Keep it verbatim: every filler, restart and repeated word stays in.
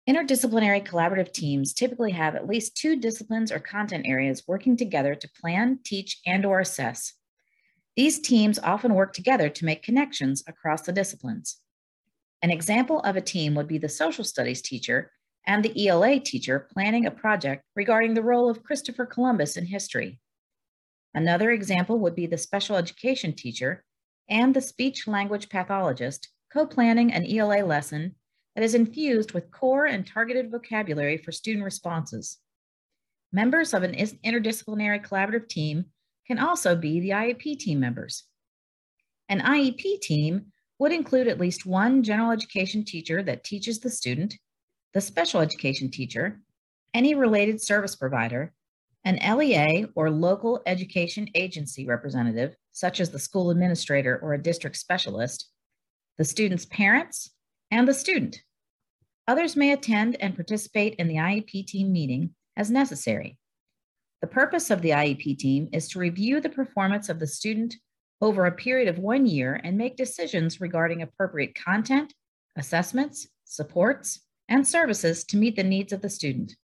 Interdisciplinary collaborative teams typically have at least two disciplines or content areas working together to plan, teach, and/or assess. These teams often work together to make connections across the disciplines. An example of a team would be the social studies teacher and the E L A teacher planning a project regarding the role of Christopher Columbus in history. Another example would be the special education teacher and the speech-language pathologist co-planning an E L A lesson that is infused with core and targeted vocabulary for student responses. Members of an interdisciplinary collaborative team can also be the I E P team members. An I E P team would include at least one general education teacher that teaches the student, the special education teacher, any related service provider, an L E A or local education agency representative, such as the school administrator or a district specialist, the student's parents, and the student. Others may attend and participate in the I E P team meeting as necessary. The purpose of the I E P team is to review the performance of the student over a period of one year and make decisions regarding appropriate content, assessments, supports, and services to meet the needs of the student.